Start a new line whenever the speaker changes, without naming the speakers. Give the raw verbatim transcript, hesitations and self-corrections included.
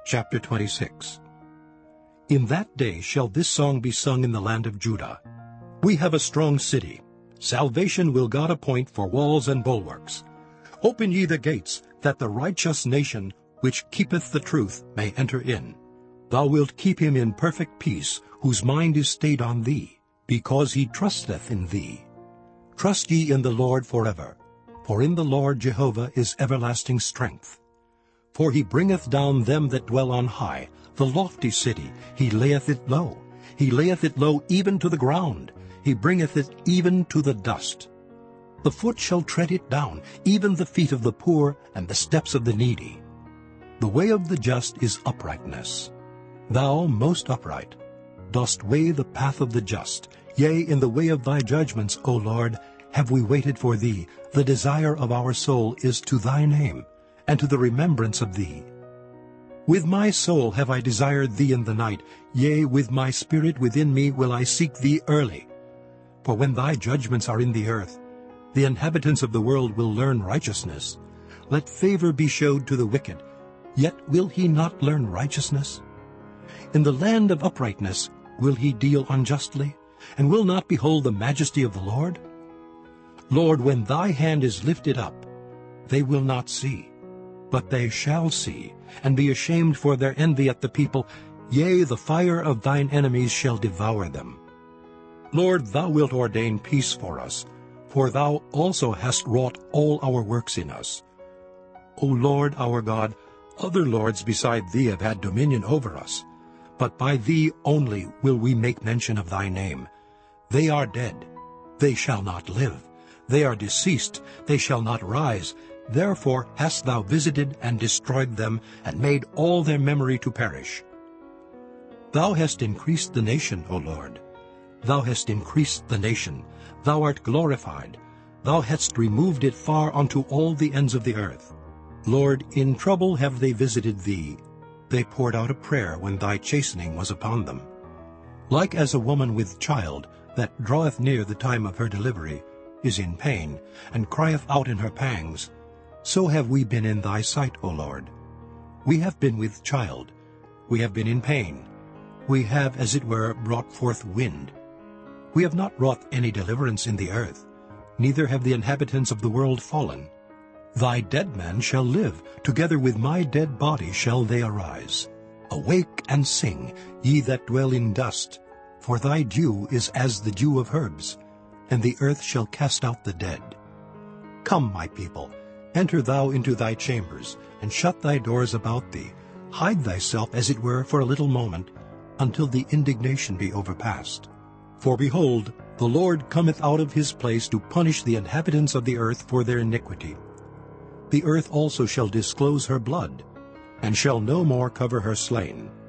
Chapter twenty-six. In that day shall this song be sung in the land of Judah. We have a strong city. Salvation will God appoint for walls and bulwarks. Open ye the gates, that the righteous nation, which keepeth the truth, may enter in. Thou wilt keep him in perfect peace, whose mind is stayed on thee, because he trusteth in thee. Trust ye in the Lord forever, for in the Lord Jehovah is everlasting strength. For he bringeth down them that dwell on high, the lofty city, he layeth it low. He layeth it low even to the ground, he bringeth it even to the dust. The foot shall tread it down, even the feet of the poor, and the steps of the needy. The way of the just is uprightness. Thou, most upright, dost weigh the path of the just. Yea, in the way of thy judgments, O Lord, have we waited for thee. The desire of our soul is to thy name, and to the remembrance of thee. With my soul have I desired thee in the night, yea, with my spirit within me will I seek thee early. For when thy judgments are in the earth, the inhabitants of the world will learn righteousness. Let favor be showed to the wicked, yet will he not learn righteousness? In the land of uprightness will he deal unjustly, and will not behold the majesty of the Lord? Lord, when thy hand is lifted up, they will not see. But they shall see, and be ashamed for their envy at the people. Yea, the fire of thine enemies shall devour them. Lord, thou wilt ordain peace for us, for thou also hast wrought all our works in us. O Lord our God, other lords beside thee have had dominion over us, but by thee only will we make mention of thy name. They are dead, they shall not live. They are deceased, they shall not rise. Therefore hast thou visited and destroyed them, and made all their memory to perish. Thou hast increased the nation, O Lord. Thou hast increased the nation. Thou art glorified. Thou hast removed it far unto all the ends of the earth. Lord, in trouble have they visited thee. They poured out a prayer when thy chastening was upon them. Like as a woman with child, that draweth near the time of her delivery, is in pain, and crieth out in her pangs, so have we been in thy sight, O Lord. We have been with child. We have been in pain. We have, as it were, brought forth wind. We have not wrought any deliverance in the earth, neither have the inhabitants of the world fallen. Thy dead men shall live, together with my dead body shall they arise. Awake and sing, ye that dwell in dust, for thy dew is as the dew of herbs, and the earth shall cast out the dead. Come, my people, enter thou into thy chambers, and shut thy doors about thee. Hide thyself, as it were, for a little moment, until the indignation be overpast. For behold, the Lord cometh out of his place to punish the inhabitants of the earth for their iniquity. The earth also shall disclose her blood, and shall no more cover her slain.